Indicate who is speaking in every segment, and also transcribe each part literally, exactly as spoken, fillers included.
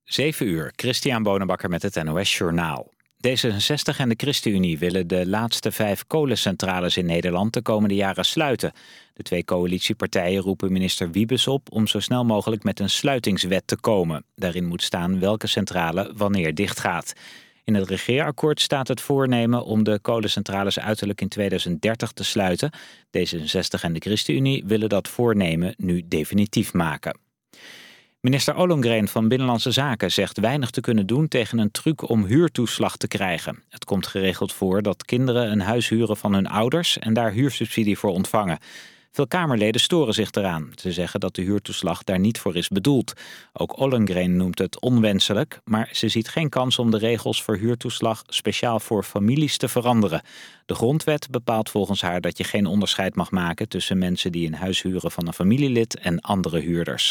Speaker 1: zeven uur, Christian Bonenbakker met het N O S Journaal. D zesenzestig en de ChristenUnie willen de laatste vijf kolencentrales in Nederland de komende jaren sluiten. De twee coalitiepartijen roepen minister Wiebes op om zo snel mogelijk met een sluitingswet te komen. Daarin moet staan welke centrale wanneer dichtgaat. In het regeerakkoord staat het voornemen om de kolencentrales uiterlijk in tweeduizend dertig te sluiten. D zesenzestig en de ChristenUnie willen dat voornemen nu definitief maken. Minister Ollongren van Binnenlandse Zaken zegt weinig te kunnen doen tegen een truc om huurtoeslag te krijgen. Het komt geregeld voor dat kinderen een huis huren van hun ouders en daar huursubsidie voor ontvangen. Veel Kamerleden storen zich eraan. Ze zeggen dat de huurtoeslag daar niet voor is bedoeld. Ook Ollongren noemt het onwenselijk, maar ze ziet geen kans om de regels voor huurtoeslag speciaal voor families te veranderen. De grondwet bepaalt volgens haar dat je geen onderscheid mag maken tussen mensen die een huis huren van een familielid en andere huurders.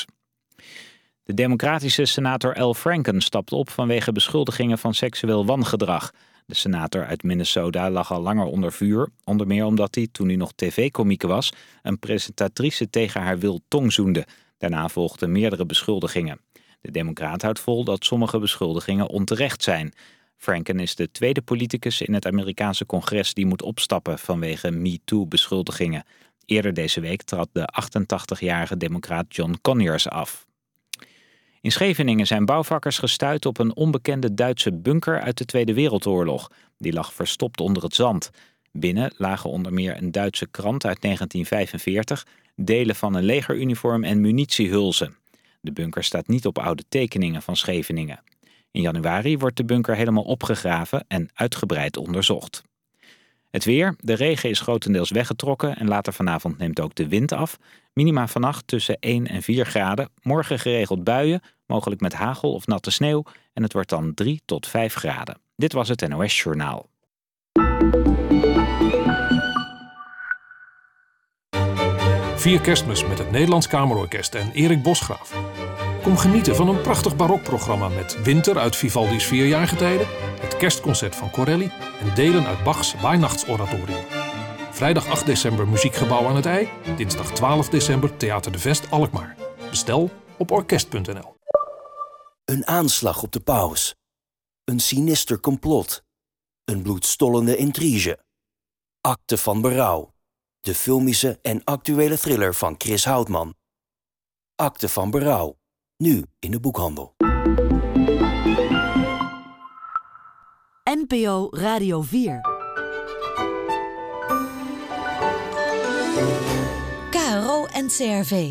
Speaker 1: De democratische senator Al Franken stapt op vanwege beschuldigingen van seksueel wangedrag. De senator uit Minnesota lag al langer onder vuur, onder meer omdat hij, toen hij nog tv-komieke was, een presentatrice tegen haar wil tongzoende. Daarna volgden meerdere beschuldigingen. De democraat houdt vol dat sommige beschuldigingen onterecht zijn. Franken is de tweede politicus in het Amerikaanse congres die moet opstappen vanwege MeToo-beschuldigingen. Eerder deze week trad de achtentachtigjarige democraat John Conyers af. In Scheveningen zijn bouwvakkers gestuit op een onbekende Duitse bunker uit de Tweede Wereldoorlog. Die lag verstopt onder het zand. Binnen lagen onder meer een Duitse krant uit negentien vijfenveertig, delen van een legeruniform en munitiehulzen. De bunker staat niet op oude tekeningen van Scheveningen. In januari wordt de bunker helemaal opgegraven en uitgebreid onderzocht. Het weer, de regen is grotendeels weggetrokken en later vanavond neemt ook de wind af. Minima vannacht tussen één en vier graden. Morgen geregeld buien, mogelijk met hagel of natte sneeuw. En het wordt dan drie tot vijf graden. Dit was het N O S Journaal.
Speaker 2: Vier Kerstmis met het Nederlands Kamerorkest en Erik Bosgraaf. Kom genieten van een prachtig barokprogramma met Winter uit Vivaldi's Vierjaargetijden, het kerstconcert van Corelli en delen uit Bachs Weihnachtsoratorium. Vrijdag acht december Muziekgebouw aan het IJ, dinsdag twaalf december Theater de Vest Alkmaar. Bestel op orkest punt n l.
Speaker 3: Een aanslag op de paus. Een sinister complot. Een bloedstollende intrige. Akte van berouw. De filmische en actuele thriller van Chris Houtman. Akte van berouw. Nu in de boekhandel.
Speaker 4: N P O Radio vier. K R O en C R V.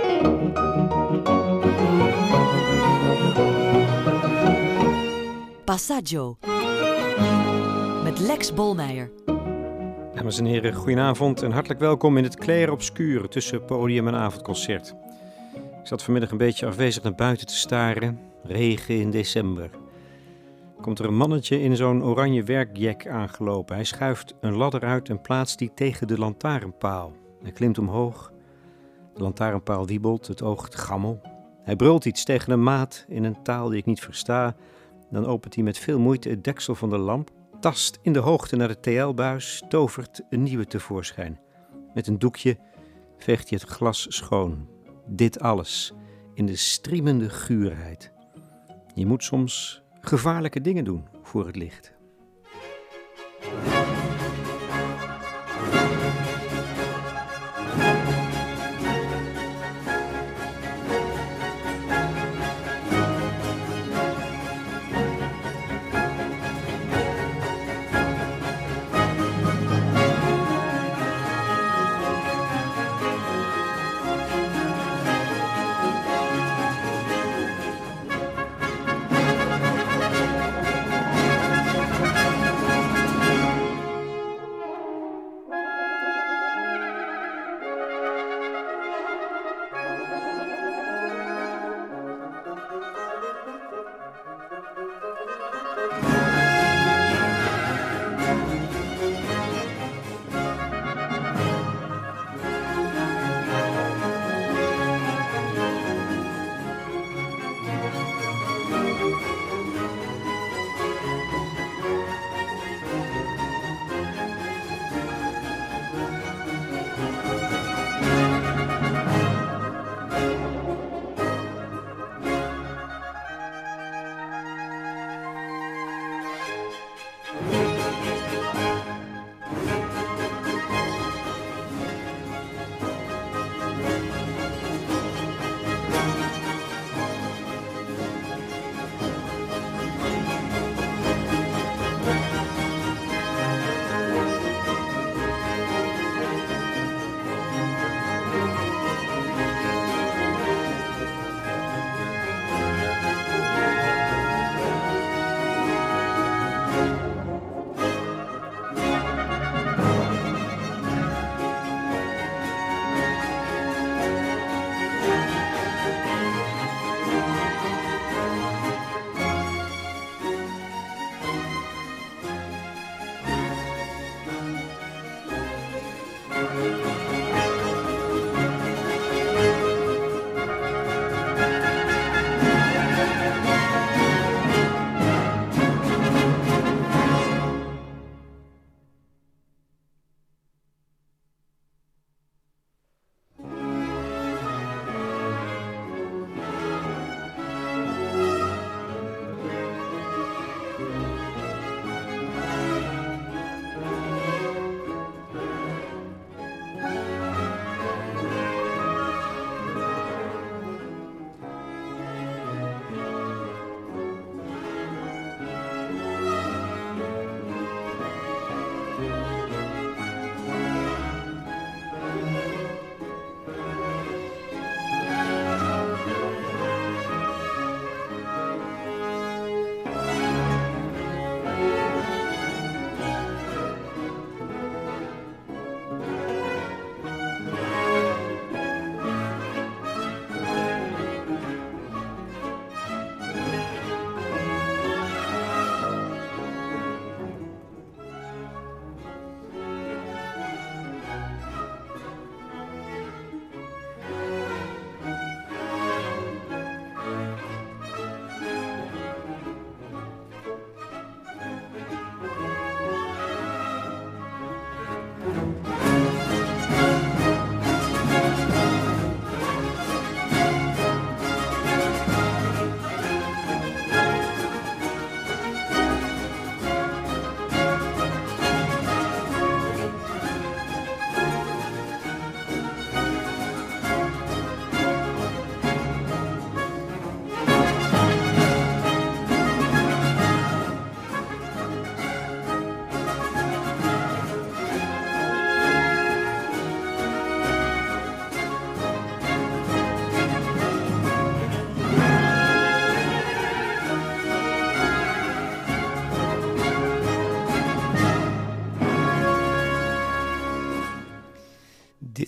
Speaker 4: Passaggio. Met Lex Bolmeijer.
Speaker 5: Dames en heren, goedenavond en hartelijk welkom in het Clair Obscur tussen podium en avondconcert. Ik zat vanmiddag een beetje afwezig naar buiten te staren. Regen in december. Komt er een mannetje in zo'n oranje werkjack aangelopen. Hij schuift een ladder uit en plaatst die tegen de lantaarnpaal. Hij klimt omhoog. De lantaarnpaal wiebelt, het oogt gammel. Hij brult iets tegen een maat in een taal die ik niet versta. Dan opent hij met veel moeite het deksel van de lamp, tast in de hoogte naar de T L-buis, tovert een nieuwe tevoorschijn. Met een doekje veegt hij het glas schoon. Dit alles in de striemende guurheid. Je moet soms gevaarlijke dingen doen voor het licht.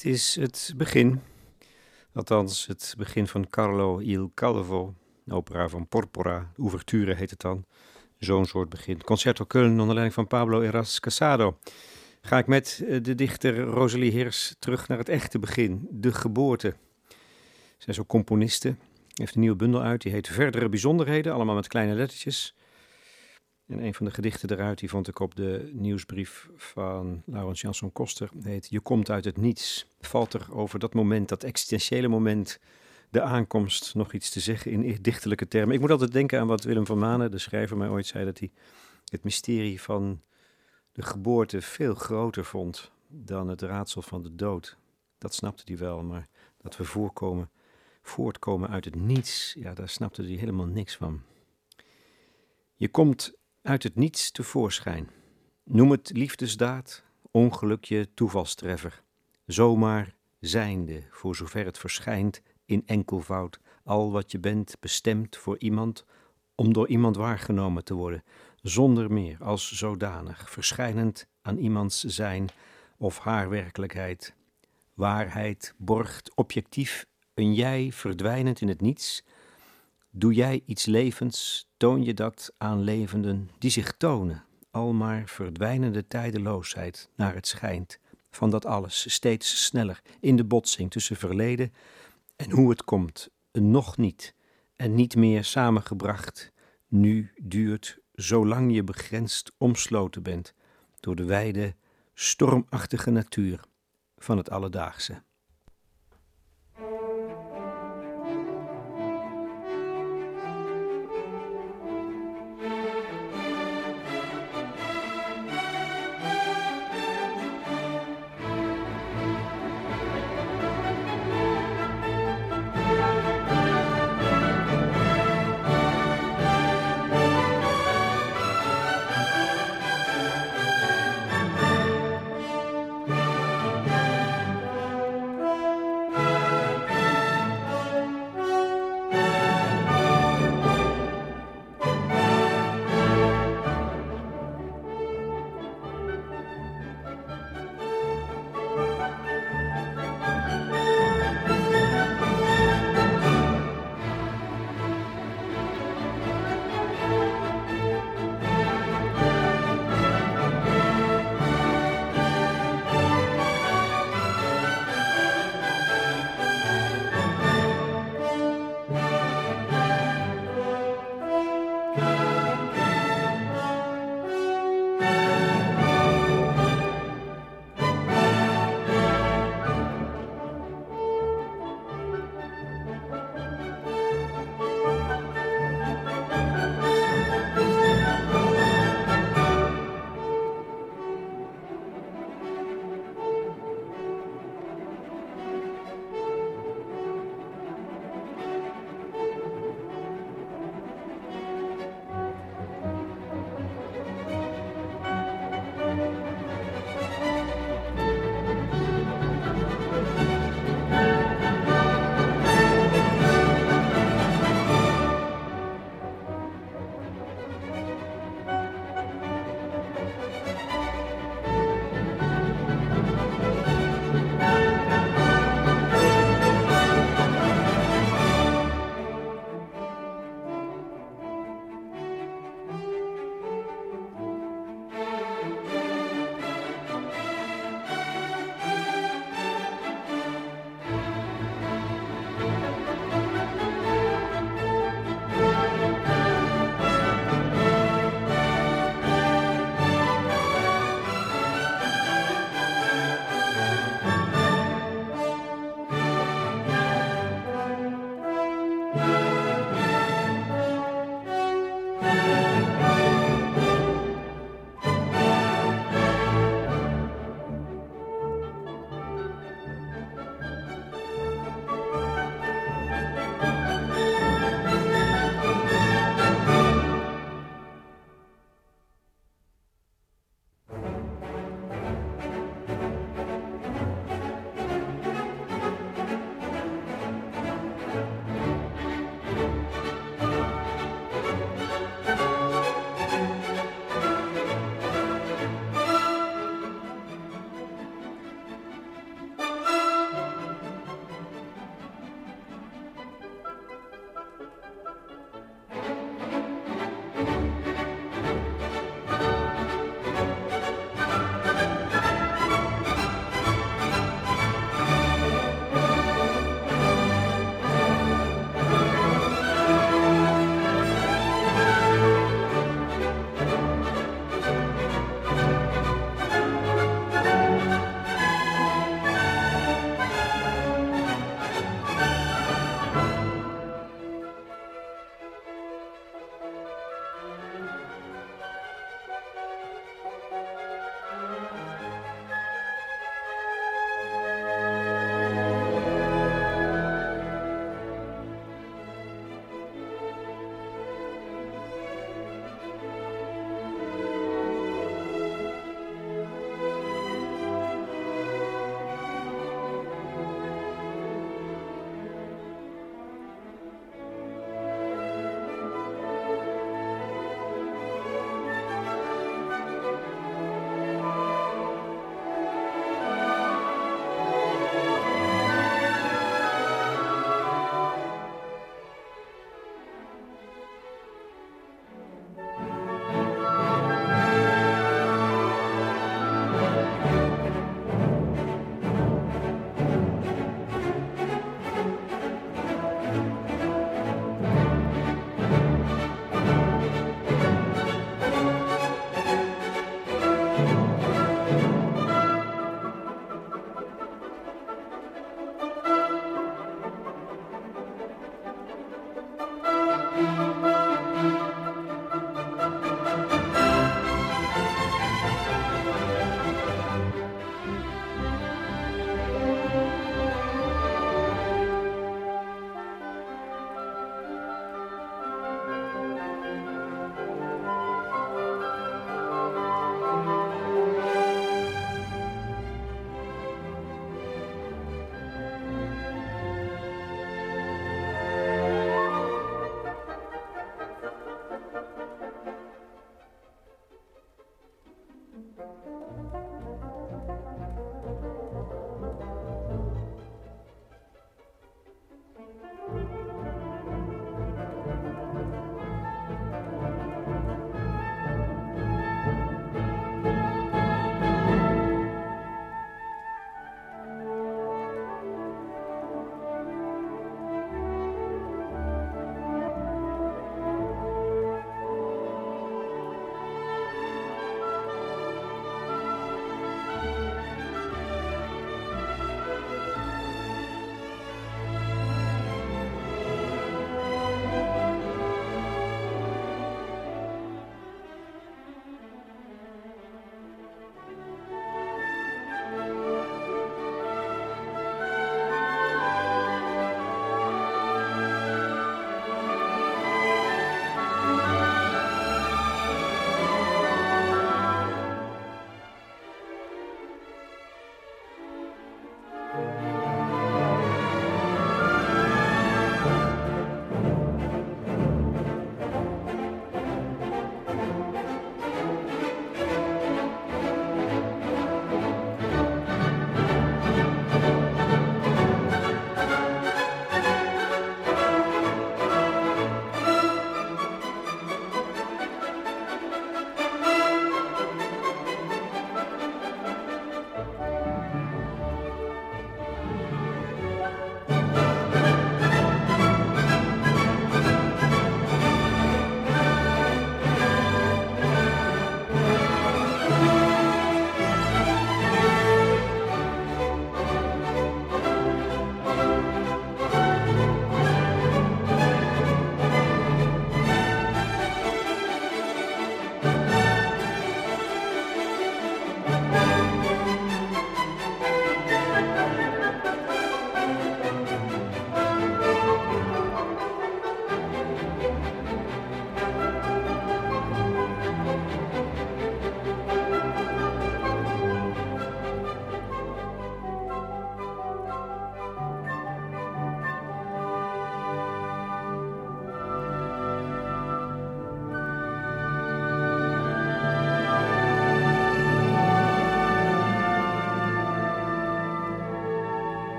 Speaker 5: Dit is het begin, althans het begin van Carlo il Calvo, een opera van Porpora, ouverture heet het dan. Zo'n soort begin. Concerto Köln onder leiding van Pablo Heras Casado. Ga ik met de dichter Rosalie Heers terug naar het echte begin, de geboorte. Zij is ook componiste, heeft een nieuwe bundel uit, die heet Verdere Bijzonderheden, allemaal met kleine lettertjes. En een van de gedichten eruit, die vond ik op de nieuwsbrief van Laurens Jansson Koster, heet Je komt uit het niets. Valt er over dat moment, dat existentiële moment, de aankomst, nog iets te zeggen in dichterlijke termen. Ik moet altijd denken aan wat Willem van Manen, de schrijver, mij ooit zei, dat hij het mysterie van de geboorte veel groter vond dan het raadsel van de dood. Dat snapte hij wel, maar dat we voorkomen, voortkomen uit het niets, ja, daar snapte hij helemaal niks van. Je komt uit het niets tevoorschijn. Noem het liefdesdaad, ongelukje, toevalstreffer. Zomaar zijnde, voor zover het verschijnt, in enkelvoud. Al wat je bent bestemd voor iemand, om door iemand waargenomen te worden. Zonder meer, als zodanig, verschijnend aan iemands zijn of haar werkelijkheid. Waarheid borgt objectief een jij verdwijnend in het niets. Doe jij iets levends, toon je dat aan levenden die zich tonen. Almaar verdwijnende tijdeloosheid naar het schijnt. Van dat alles steeds sneller in de botsing tussen verleden en hoe het komt. Een nog niet en niet meer samengebracht. Nu duurt zolang je begrensd omsloten bent door de wijde, stormachtige natuur van het alledaagse.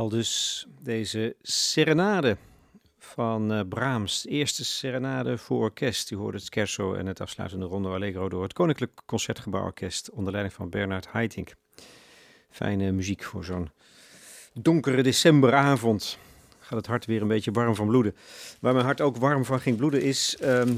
Speaker 5: Al dus deze serenade van uh, Brahms. De eerste serenade voor orkest. U hoorde het scherzo en het afsluitende rondo allegro door het Koninklijk Concertgebouworkest onder leiding van Bernard Haitink. Fijne muziek voor zo'n donkere decemberavond. Gaat het hart weer een beetje warm van bloeden. Waar mijn hart ook warm van ging bloeden is um,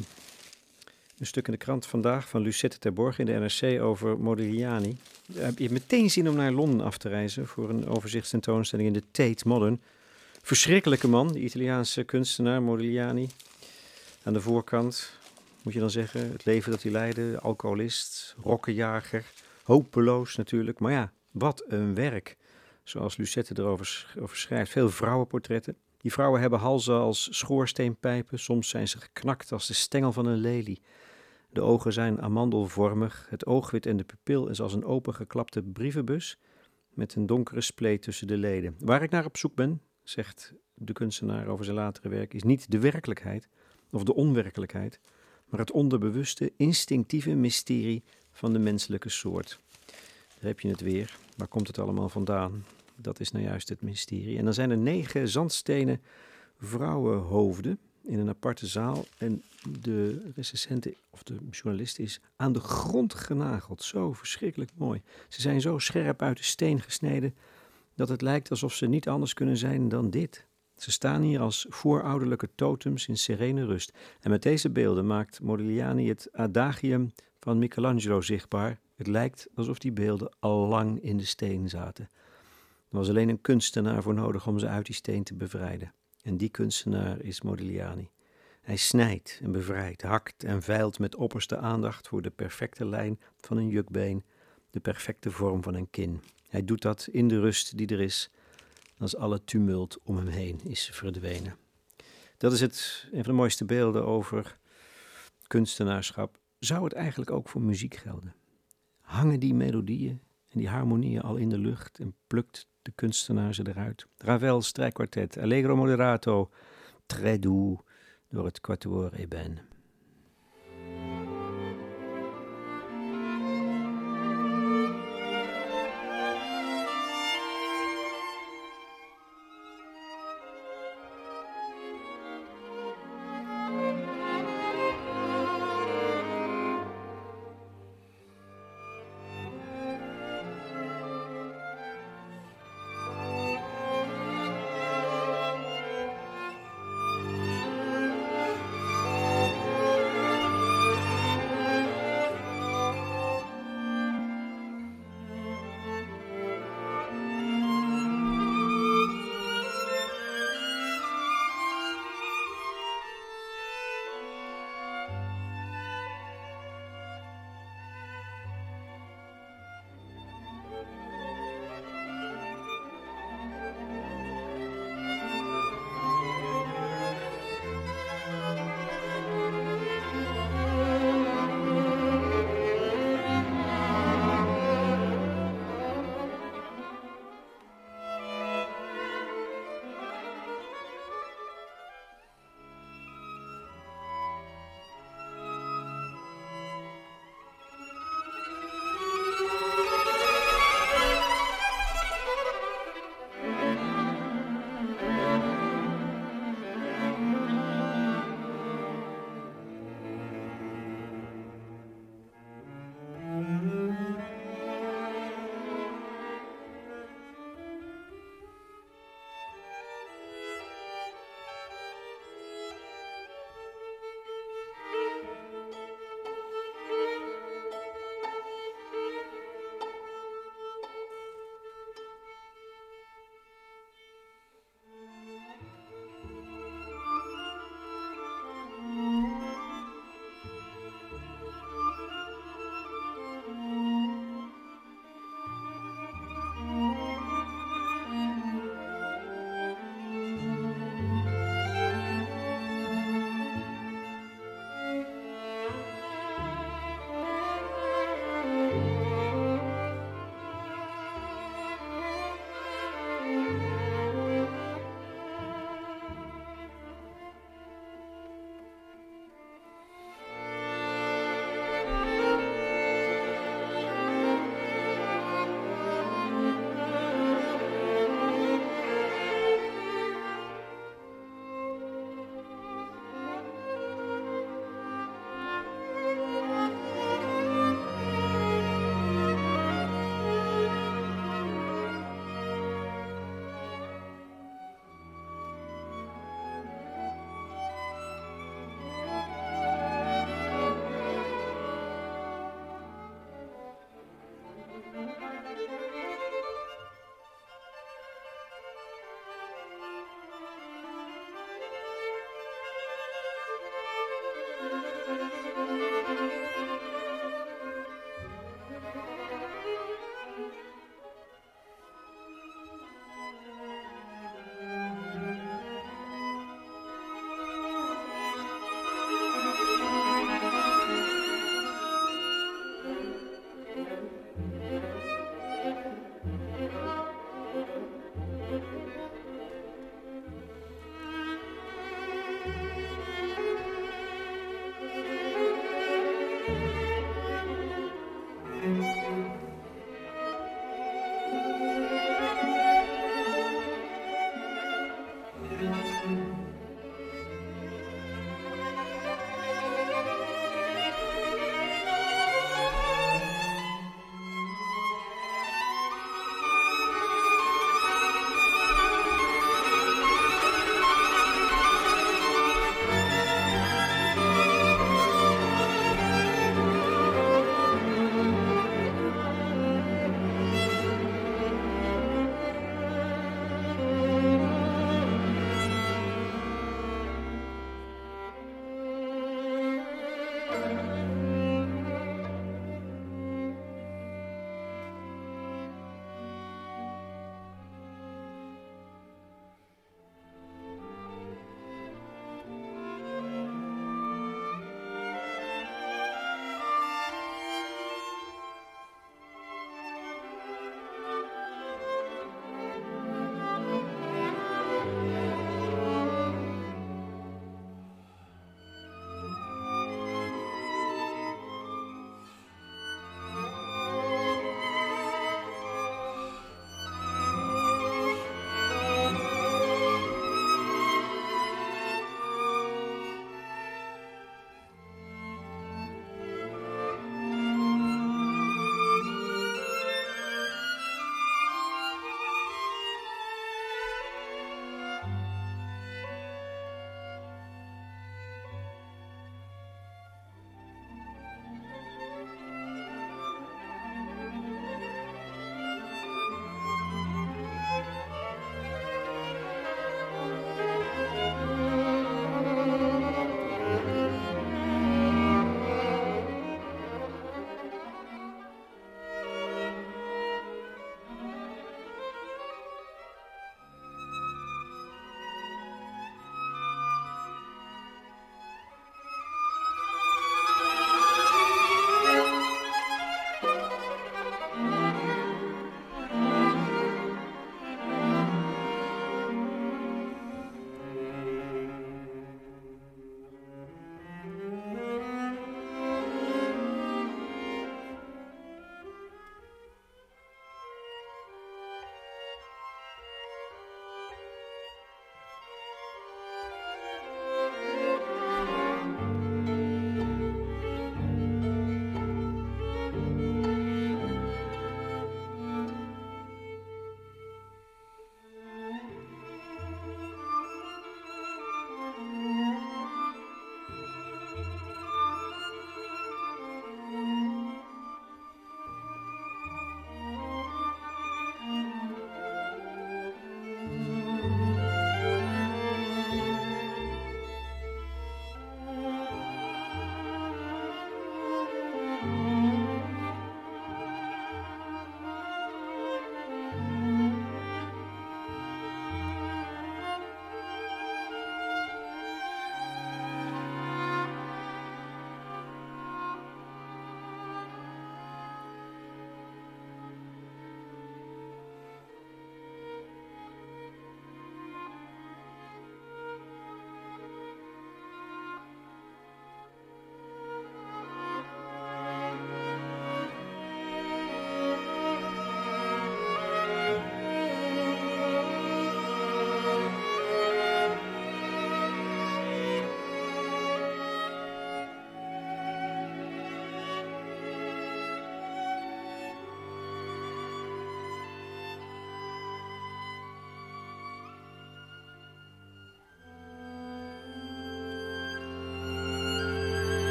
Speaker 5: een stuk in de krant vandaag van Lucette Terborg in de N R C over Modigliani. Uh, je hebt meteen zin om naar Londen af te reizen voor een overzichtstentoonstelling in de Tate Modern. Verschrikkelijke man, de Italiaanse kunstenaar Modigliani. Aan de voorkant, moet je dan zeggen, het leven dat hij leidde, alcoholist, rokkenjager, hopeloos natuurlijk. Maar ja, wat een werk, zoals Lucette erover over schrijft. Veel vrouwenportretten. Die vrouwen hebben halzen als schoorsteenpijpen, soms zijn ze geknakt als de stengel van een lelie. De ogen zijn amandelvormig, het oogwit en de pupil is als een opengeklapte brievenbus met een donkere spleet tussen de leden. Waar ik naar op zoek ben, zegt de kunstenaar over zijn latere werk, is niet de werkelijkheid of de onwerkelijkheid, maar het onderbewuste, instinctieve mysterie van de menselijke soort. Daar heb je het weer. Waar komt het allemaal vandaan? Dat is nou juist het mysterie. En dan zijn er negen zandstenen vrouwenhoofden in een aparte zaal. En de recensente, of de journalist, is aan de grond genageld. Zo verschrikkelijk mooi. Ze zijn zo scherp uit de steen gesneden dat het lijkt alsof ze niet anders kunnen zijn dan dit. Ze staan hier als voorouderlijke totems in serene rust. En met deze beelden maakt Modigliani het adagium van Michelangelo zichtbaar. Het lijkt alsof die beelden al lang in de steen zaten. Er was alleen een kunstenaar voor nodig om ze uit die steen te bevrijden. En die kunstenaar is Modigliani. Hij snijdt en bevrijdt, hakt en veilt met opperste aandacht voor de perfecte lijn van een jukbeen, de perfecte vorm van een kin. Hij doet dat in de rust die er is, als alle tumult om hem heen is verdwenen. Dat is het, een van de mooiste beelden over kunstenaarschap. Zou het eigenlijk ook voor muziek gelden? Hangen die melodieën en die harmonieën al in de lucht en plukt de kunstenaar ze eruit? Ravel strijkkwartet, allegro moderato, très doux door het Quatuor Eben.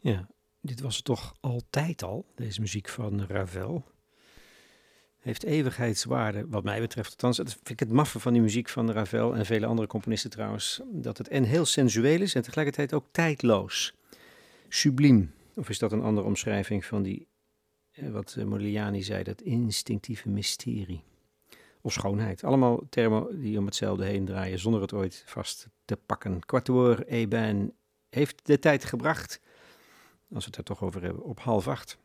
Speaker 5: Ja, dit was het toch altijd al, deze muziek van Ravel. Heeft eeuwigheidswaarde, wat mij betreft. Althans, dat vind ik het maffe van die muziek van Ravel en vele andere componisten trouwens. Dat het en heel sensueel is en tegelijkertijd ook tijdloos. Subliem. Of is dat een andere omschrijving van die, wat Modigliani zei, dat instinctieve mysterie. Of schoonheid. Allemaal termen die om hetzelfde heen draaien, zonder het ooit vast te pakken. Quatuor Eben heeft de tijd gebracht, als we het er toch over hebben, op half acht.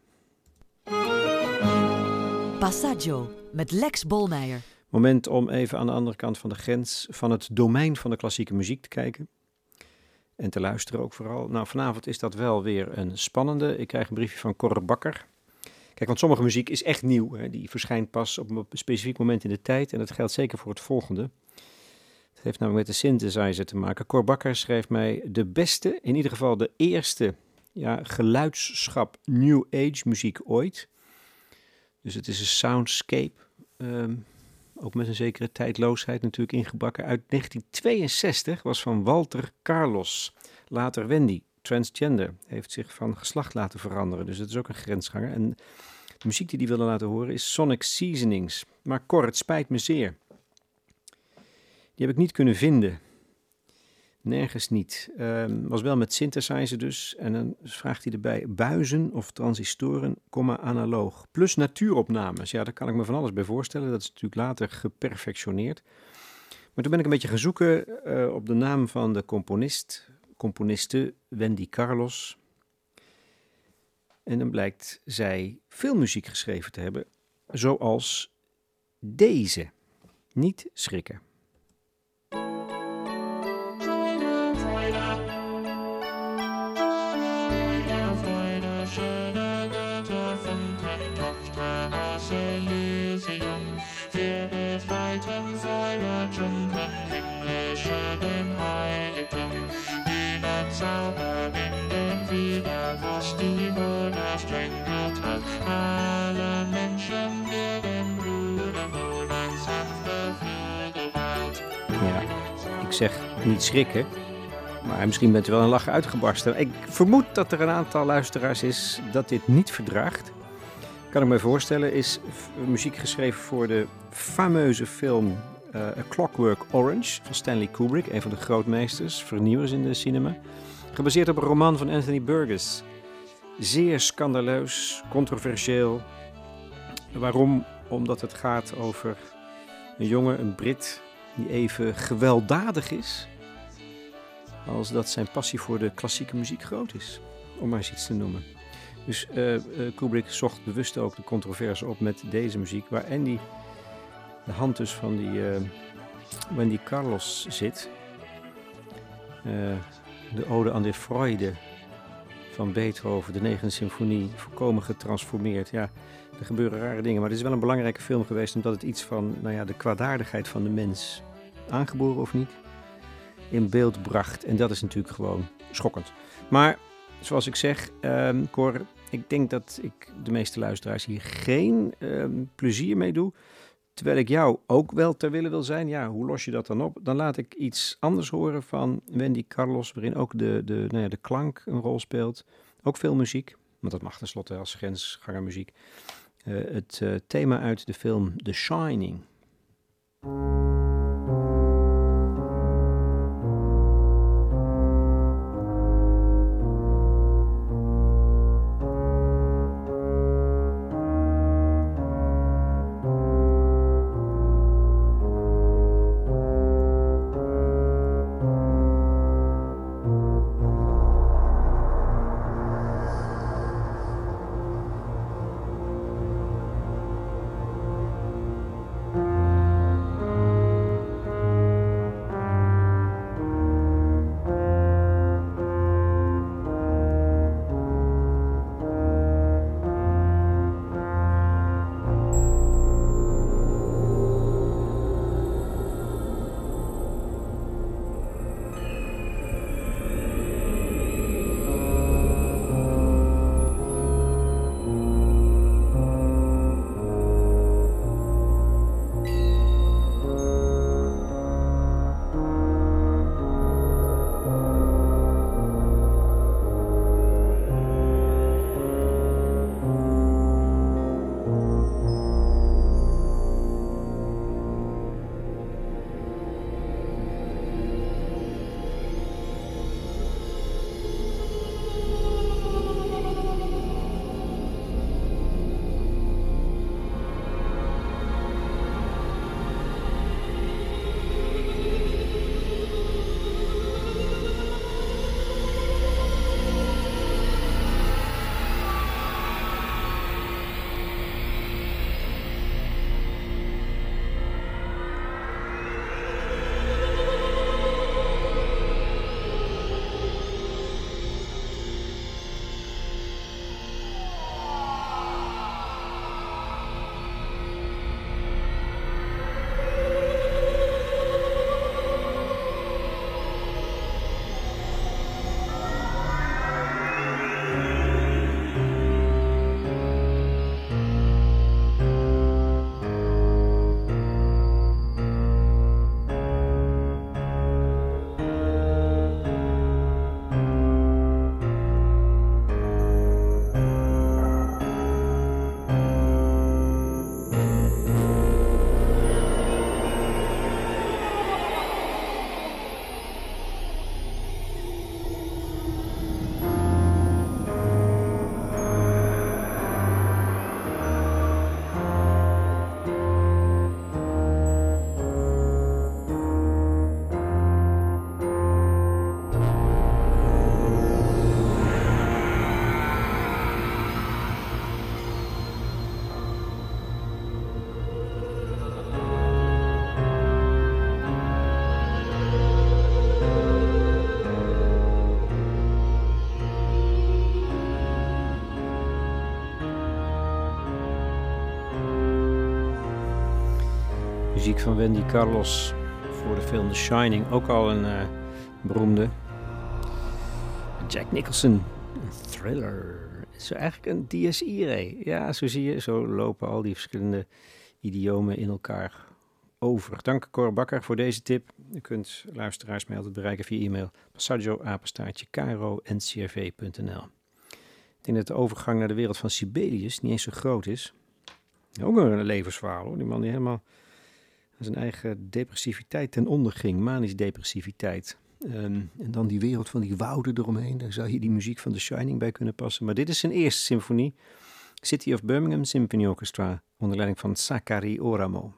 Speaker 4: Passaggio met Lex Bolmeijer.
Speaker 5: Moment om even aan de andere kant van de grens van het domein van de klassieke muziek te kijken. En te luisteren ook vooral. Nou, vanavond is dat wel weer een spannende. Ik krijg een briefje van Cor Bakker. Kijk, want sommige muziek is echt nieuw. Hè. Die verschijnt pas op een specifiek moment in de tijd. En dat geldt zeker voor het volgende. Het heeft namelijk met de synthesizer te maken. Cor Bakker schreef mij de beste, in ieder geval de eerste ja, geluidsschap New Age muziek ooit. Dus het is een soundscape. Um, ook met een zekere tijdloosheid natuurlijk ingebakken. Uit negentien tweeënzestig was van Walter Carlos. Later Wendy, transgender. Heeft zich van geslacht laten veranderen. Dus dat is ook een grensganger. En de muziek die hij wilde laten horen is Sonic Seasonings. Maar Cor, het spijt me zeer. Die heb ik niet kunnen vinden. Nergens niet. Um, was wel met synthesizer dus. En dan vraagt hij erbij buizen of transistoren, comma analoog. Plus natuuropnames. Ja, daar kan ik me van alles bij voorstellen. Dat is natuurlijk later geperfectioneerd. Maar toen ben ik een beetje gaan zoeken uh, op de naam van de componist, componiste Wendy Carlos. En dan blijkt zij veel muziek geschreven te hebben. Zoals deze. Niet schrikken. Ja, ik zeg niet schrikken, maar misschien bent u wel een lach uitgebarsten. Ik vermoed dat er een aantal luisteraars is dat dit niet verdraagt. Kan ik me voorstellen, is muziek geschreven voor de fameuze film uh, A Clockwork Orange van Stanley Kubrick, een van de grootmeesters, vernieuwers in de cinema. Gebaseerd op een roman van Anthony Burgess. Zeer scandaleus, controversieel. Waarom? Omdat het gaat over een jongen, een Brit, die even gewelddadig is als dat zijn passie voor de klassieke muziek groot is, om maar eens iets te noemen. Dus uh, uh, Kubrick zocht bewust ook de controverse op met deze muziek, waar Andy, de hand dus van die uh, Wendy Carlos zit. Uh, de Ode aan de Freude van Beethoven, de negende symfonie, volkomen getransformeerd. Ja, er gebeuren rare dingen, maar het is wel een belangrijke film geweest, omdat het iets van nou ja, de kwaadaardigheid van de mens, aangeboren of niet, in beeld bracht. En dat is natuurlijk gewoon schokkend. Maar zoals ik zeg, um, Cor, ik denk dat ik de meeste luisteraars hier geen um, plezier mee doe. Terwijl ik jou ook wel ter wille wil zijn. Ja, hoe los je dat dan op? Dan laat ik iets anders horen van Wendy Carlos, waarin ook de, de, nou ja, de klank een rol speelt. Ook veel muziek, want dat mag tenslotte als grensgangermuziek. Uh, het uh, thema uit de film The Shining. Muziek van Wendy Carlos voor de film The Shining. Ook al een uh, beroemde. Jack Nicholson. Een thriller. Het is eigenlijk een dies irae. Ja, zo zie je. Zo lopen al die verschillende idiomen in elkaar over. Dank Cor Bakker voor deze tip. U kunt luisteraars mij altijd bereiken via e-mail passaggio apenstaartje k r o n c r v punt n l. Ik denk dat de overgang naar de wereld van Sibelius niet eens zo groot is. Ook een levensverhaal hoor. Die man die helemaal aan zijn eigen depressiviteit ten onder ging. Manisch depressiviteit. Um, en dan die wereld van die wouden eromheen. Daar zou je die muziek van The Shining bij kunnen passen. Maar dit is zijn eerste symfonie. City of Birmingham Symphony Orchestra. Onder leiding van Sakari Oramo.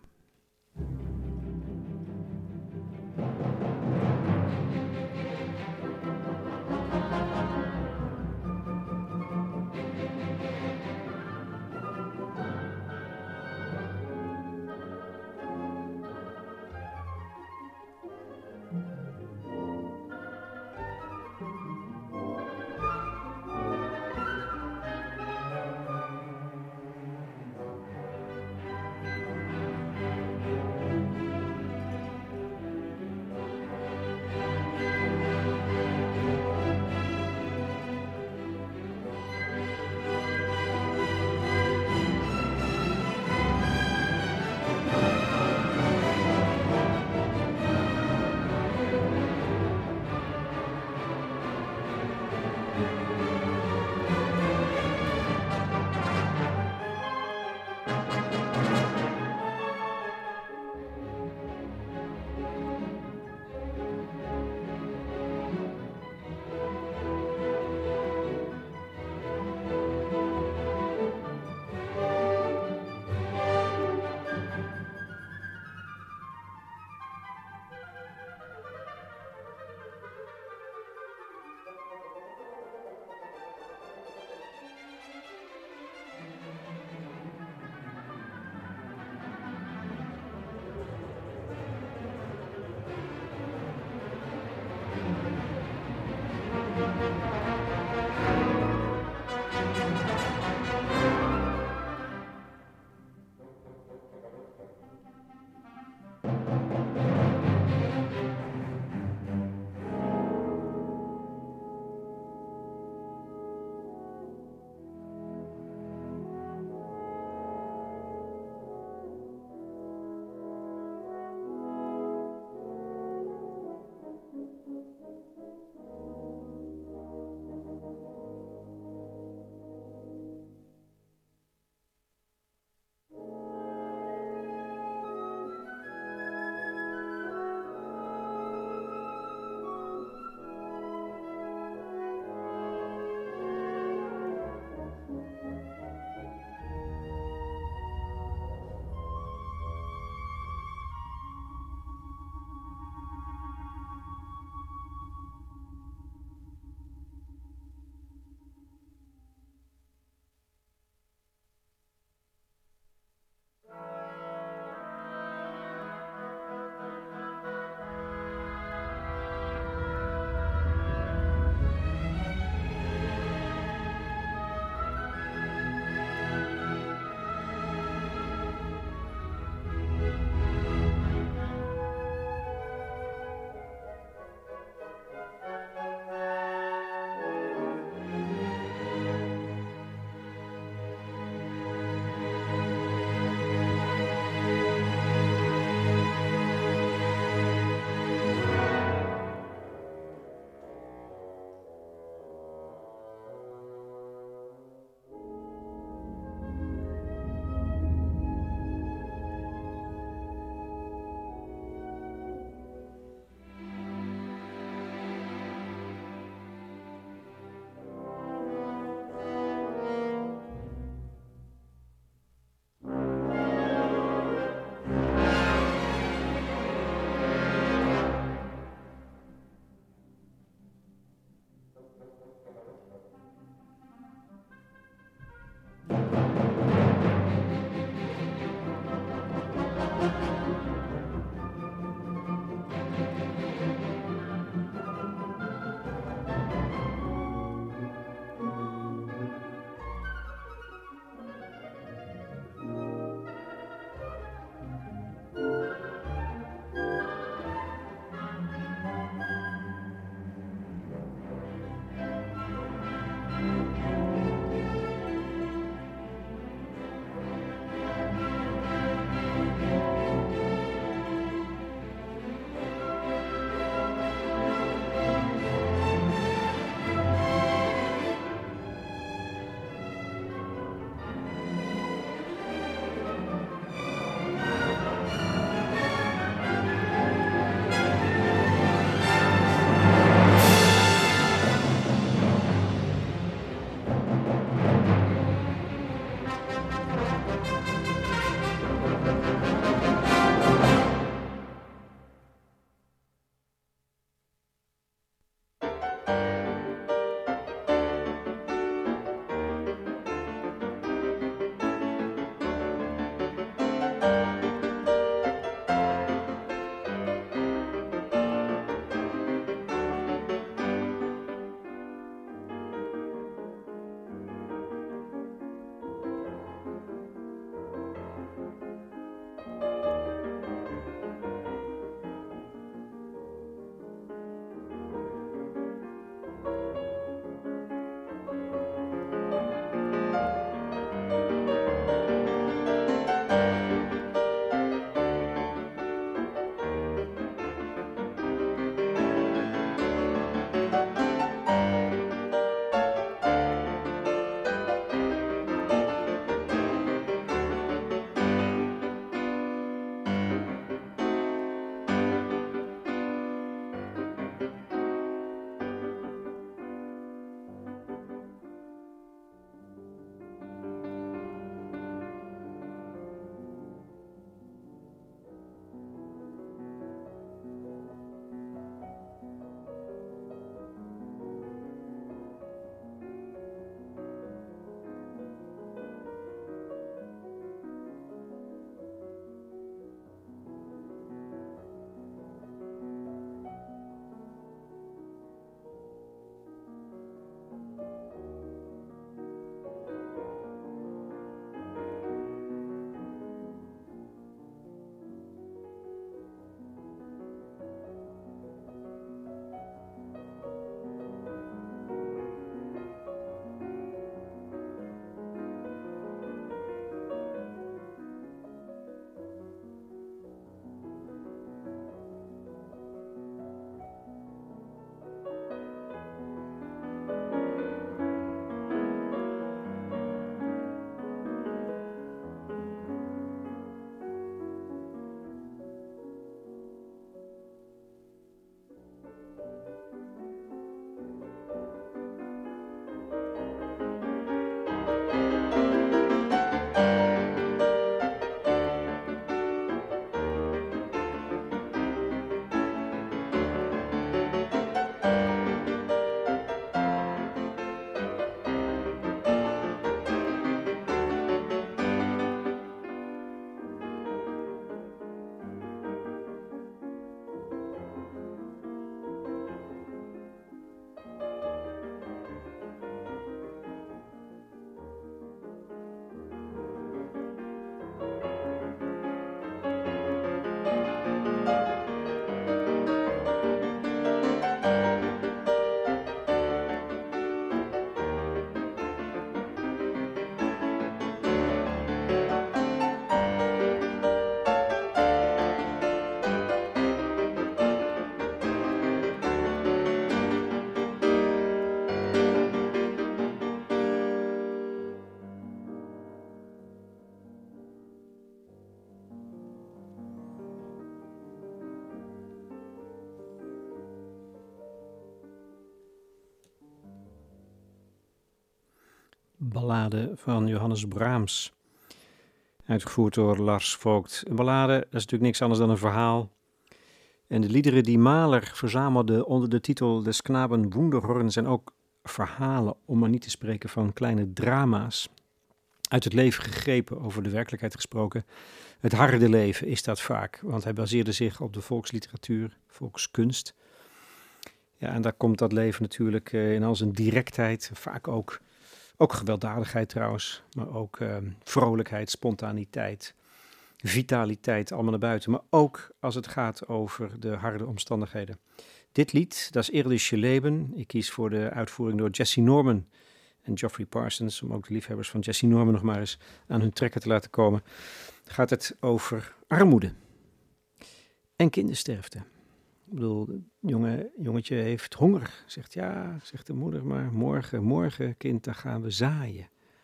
Speaker 5: ballade van Johannes Brahms. Uitgevoerd door Lars Vogt. Een ballade, dat is natuurlijk niks anders dan een verhaal. En de liederen die Mahler verzamelde onder de titel Des Knaben Wunderhorn zijn ook verhalen, om maar niet te spreken van kleine drama's. Uit het leven gegrepen, over de werkelijkheid gesproken. Het harde leven is dat vaak, want hij baseerde zich op de volksliteratuur, volkskunst. Ja, en daar komt dat leven natuurlijk uh, in al zijn directheid, vaak ook, ook gewelddadigheid trouwens, maar ook uh, vrolijkheid, spontaniteit, vitaliteit allemaal naar buiten. Maar ook als het gaat over de harde omstandigheden. Dit lied, dat is Irdische Leben. Ik kies voor de uitvoering door Jesse Norman en Geoffrey Parsons, om ook de liefhebbers van Jesse Norman nog maar eens aan hun trekken te laten komen. Gaat het over armoede en kindersterfte. Ik bedoel, het jonge, jongetje heeft honger. Zegt ja, zegt de moeder, maar morgen, morgen kind, dan gaan we zaaien.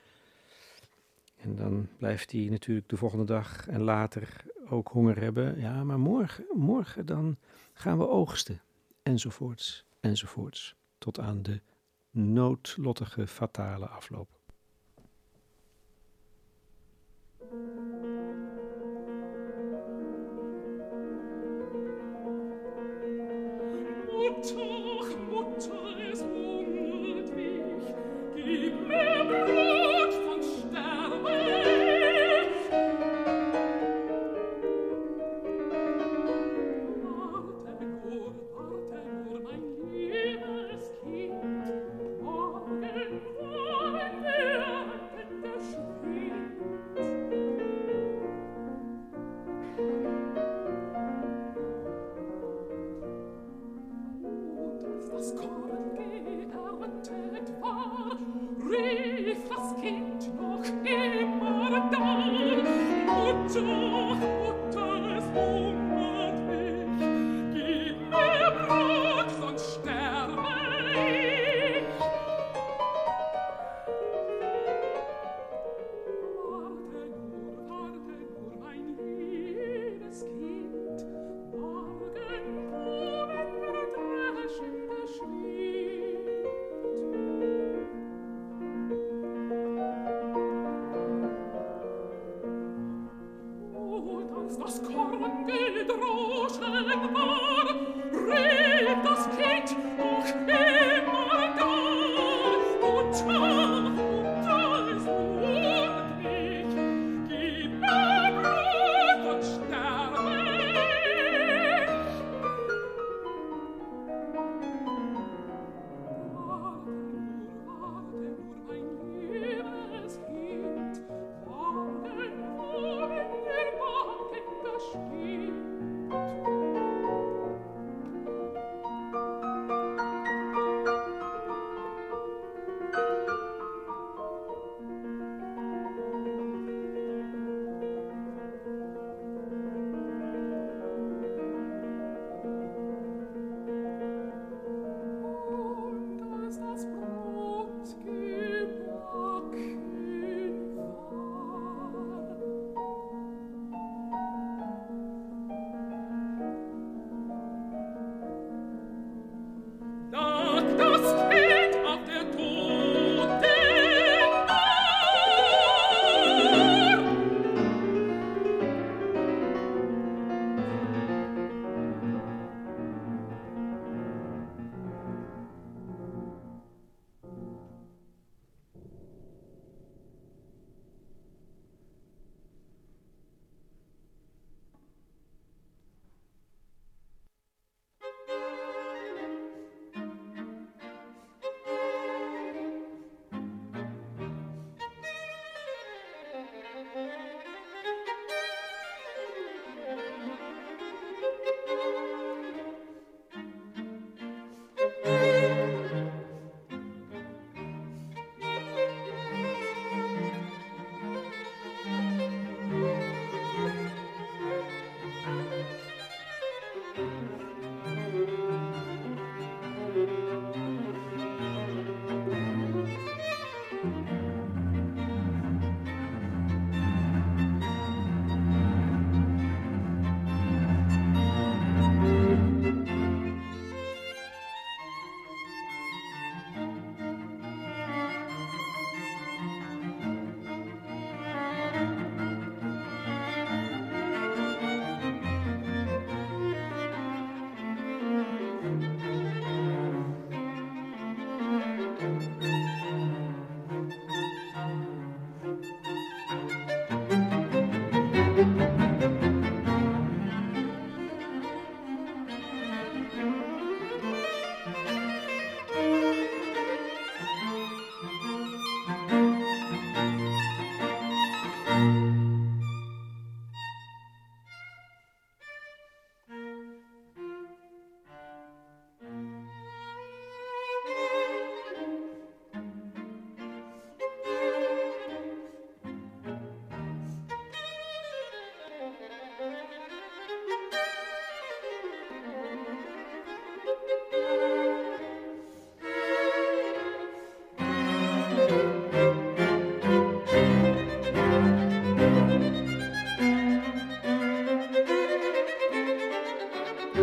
Speaker 5: En dan blijft hij natuurlijk de volgende dag en later ook honger hebben. Ja, maar morgen, morgen dan gaan we oogsten. Enzovoorts, enzovoorts. Tot aan de noodlottige, fatale afloop.
Speaker 6: Mutter, Mutter, es hungert mich, gib mir Brot von Sterbe. Warte nur, warte nur, mein liebes Kind, morgen wollen wir in der Schwind. Das Korn geerntet war, rief das Kind noch immer da. Mutter, Mutter, es hungert mich, gib mir Brot, sonst sterbe ich. Warte nur, warte nur, mein liebes Kind, morgen wollen wir dreschen der Schmied. Und als das Korn gedroschen war, rief das Kind noch immer da. Mutter, Mutter, es hungert mich, gib mir Brot und sterbe ich. Warte nur, warte nur, mein liebes Kind, morgen wollen wir backen das Spind.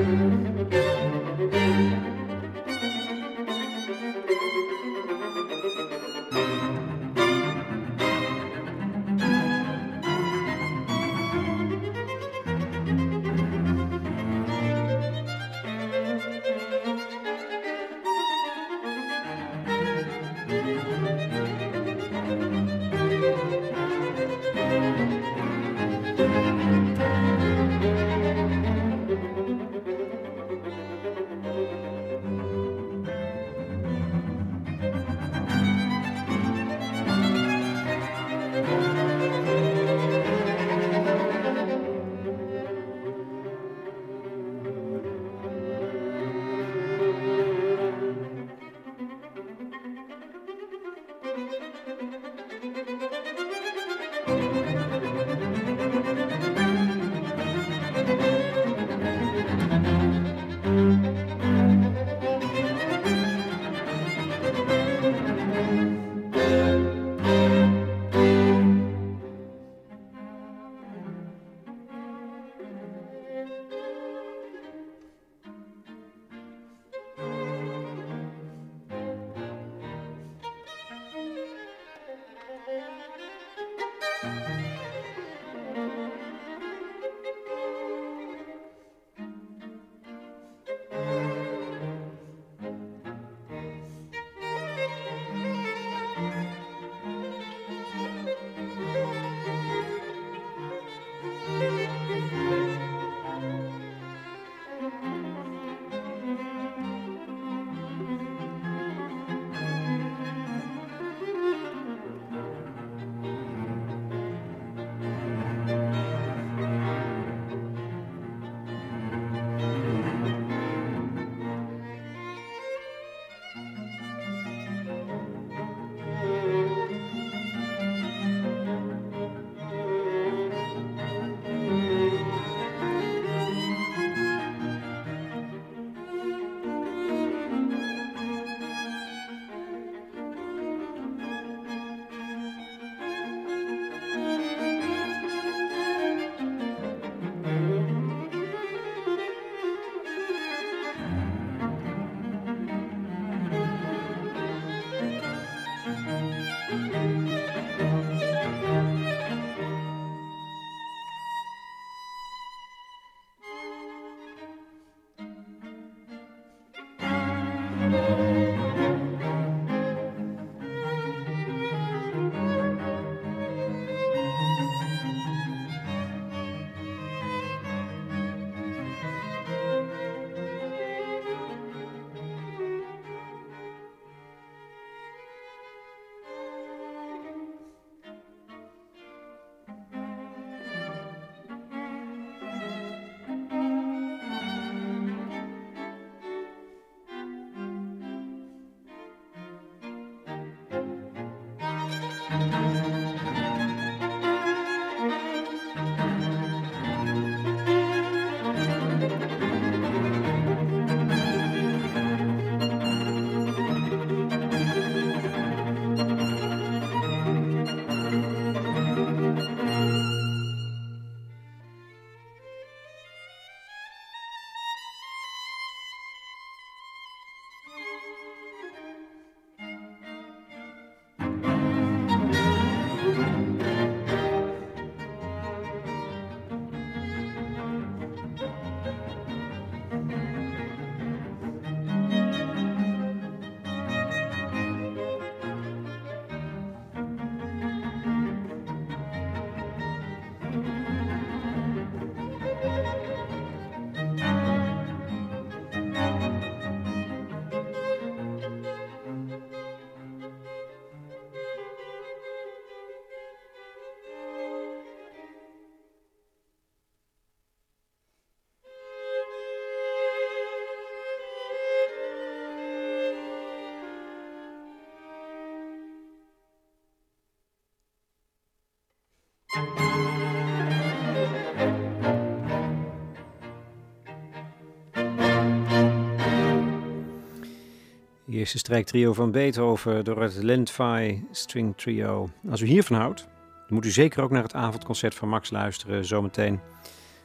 Speaker 5: De eerste strijktrio van Beethoven door het Lendvai String Trio. Als u hiervan houdt, dan moet u zeker ook naar het avondconcert van Max luisteren zometeen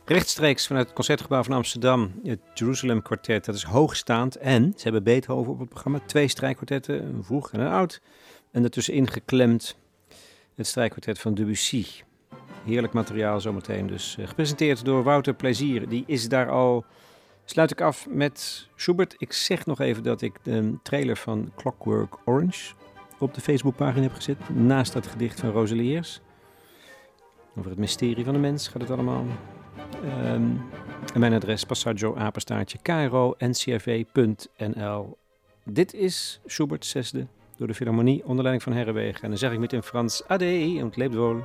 Speaker 5: Rechtstreeks vanuit het Concertgebouw van Amsterdam, het Jerusalem Quartet, dat is hoogstaand. En ze hebben Beethoven op het programma, twee strijkkwartetten, een vroeg en een oud. En daartussenin geklemd het strijkkwartet van Debussy. Heerlijk materiaal zometeen dus. Uh, gepresenteerd door Wouter Plezier. Die is daar al. Sluit ik af met Schubert. Ik zeg nog even dat ik de trailer van Clockwork Orange op de Facebookpagina heb gezet. Naast dat gedicht van Roseliers. Over het mysterie van de mens gaat het allemaal. Um, en mijn adres passaggio apenstaartje k r o n c r v punt n l. Dit is Schubert's zesde door de Philharmonie onder leiding van Herrewegen. En dan zeg ik met in Frans Ade und lebt wohl.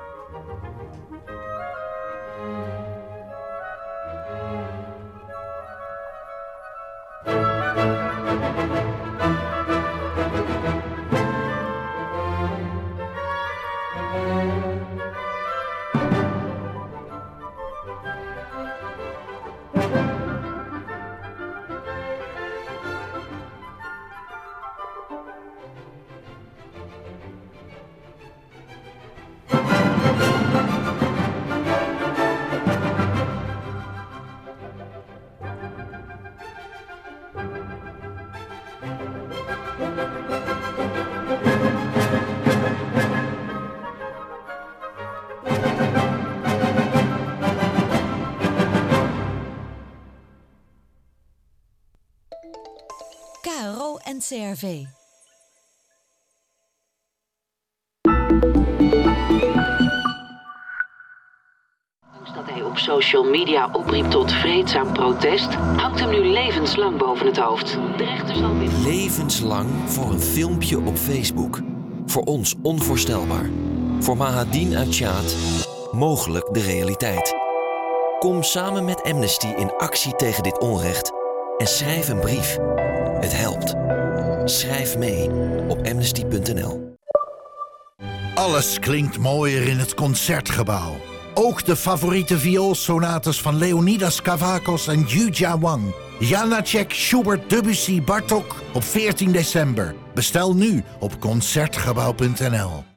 Speaker 4: K R O en C R V.
Speaker 7: Dat hij op social media opriep tot vreedzaam protest, hangt hem nu levenslang boven het hoofd. De rechter zal weer...
Speaker 8: Levenslang voor een filmpje op Facebook. Voor ons onvoorstelbaar. Voor Mahadine uit Tjaad mogelijk de realiteit. Kom samen met Amnesty in actie tegen dit onrecht en schrijf een brief. Het helpt. Schrijf mee op amnesty punt n l.
Speaker 9: Alles klinkt mooier in het Concertgebouw. Ook de favoriete vioolsonates van Leonidas Kavakos en Yu Wang. Janacek, Schubert, Debussy, Bartók op veertien december. Bestel nu op concertgebouw punt n l.